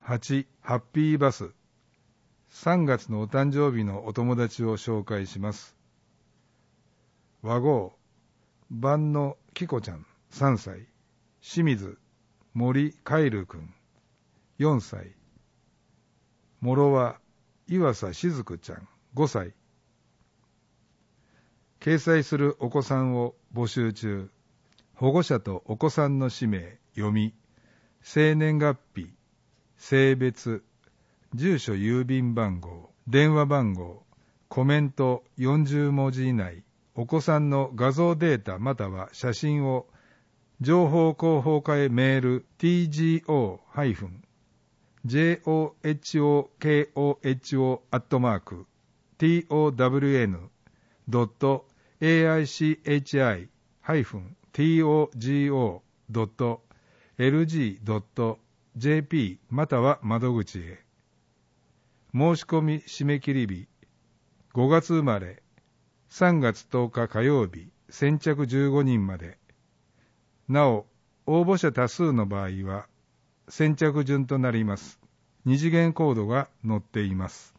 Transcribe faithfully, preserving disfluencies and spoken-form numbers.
はち. ハッピーバス。さんがつのお誕生日のお友達を紹介します。和合、万野きこちゃんさんさい、清水森カイルくんよんさい、諸和岩佐しずくちゃんごさい。掲載するお子さんを募集中。保護者とお子さんの氏名、読み、生年月日、性別、住所郵便番号、電話番号、コメントよんじゅうもじ以内、お子さんの画像データまたは写真を情報広報課へメール ティージーオー ジェイオーエイチオーケーオーエイチオー アットマーク ティーオーダブリューエヌ ドット エーアイシーエイチアイ ハイフン ティーオージーオー ドット エルジー ドット ジェーピー または窓口へ。申し込み締め切り日ごがつ生まれさんがつとおか火曜日、先着じゅうごにんまで。なお、応募者多数の場合は先着順となります。二次元コードが載っています。